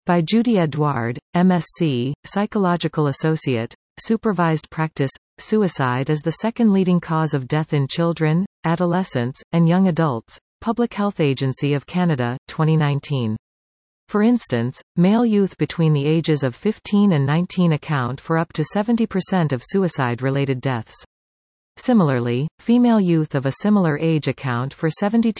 By Judy Edouard, MSc, Psychological Associate, Supervised Practice. Suicide is the second leading cause of death in children, adolescents, and young adults. Public Health Agency of Canada, 2019. For instance, male youth between the ages of 15 and 19 account for up to 70% of suicide-related deaths. Similarly, female youth of a similar age account for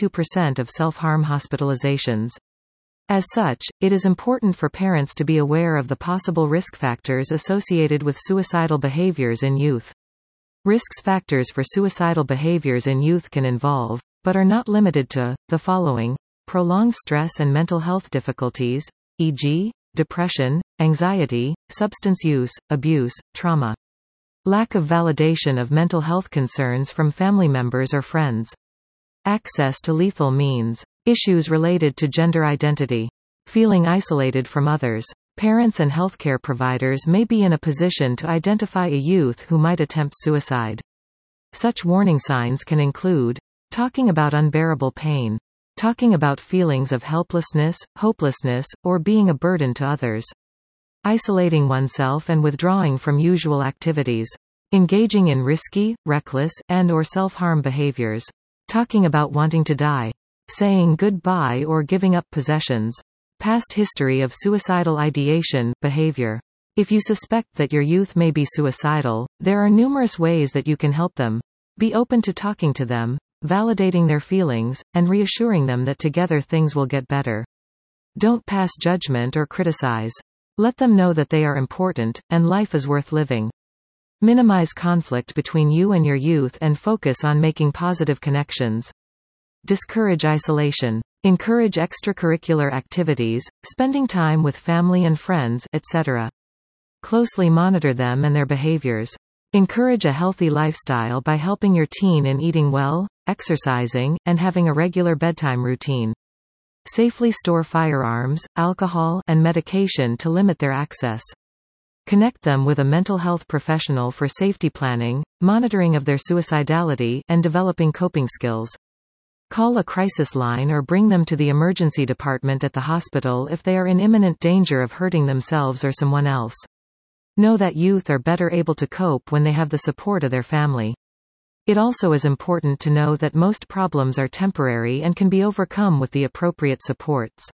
72% of self-harm hospitalizations. As such, it is important for parents to be aware of the possible risk factors associated with suicidal behaviors in youth. Risk factors for suicidal behaviors in youth can involve, but are not limited to, the following: prolonged stress and mental health difficulties, e.g., depression, anxiety, substance use, abuse, trauma. Lack of validation of mental health concerns from family members or friends. Access to lethal means. Issues related to gender identity. Feeling isolated from others. Parents and healthcare providers may be in a position to identify a youth who might attempt suicide. Such warning signs can include talking about unbearable pain, talking about feelings of helplessness, hopelessness, or being a burden to others, isolating oneself and withdrawing from usual activities, engaging in risky, reckless, and/or self-harm behaviors, talking about wanting to die, saying goodbye or giving up possessions, past history of suicidal ideation, behavior. If you suspect that your youth may be suicidal, there are numerous ways that you can help them. Be open to talking to them, validating their feelings, and reassuring them that together things will get better. Don't pass judgment or criticize. Let them know that they are important, and life is worth living. Minimize conflict between you and your youth and focus on making positive connections. Discourage isolation. Encourage extracurricular activities, spending time with family and friends, etc. Closely monitor them and their behaviors. Encourage a healthy lifestyle by helping your teen in eating well, exercising, and having a regular bedtime routine. Safely store firearms, alcohol, and medication to limit their access. Connect them with a mental health professional for safety planning, monitoring of their suicidality, and developing coping skills. Call a crisis line or bring them to the emergency department at the hospital if they are in imminent danger of hurting themselves or someone else. Know that youth are better able to cope when they have the support of their family. It also is important to know that most problems are temporary and can be overcome with the appropriate supports.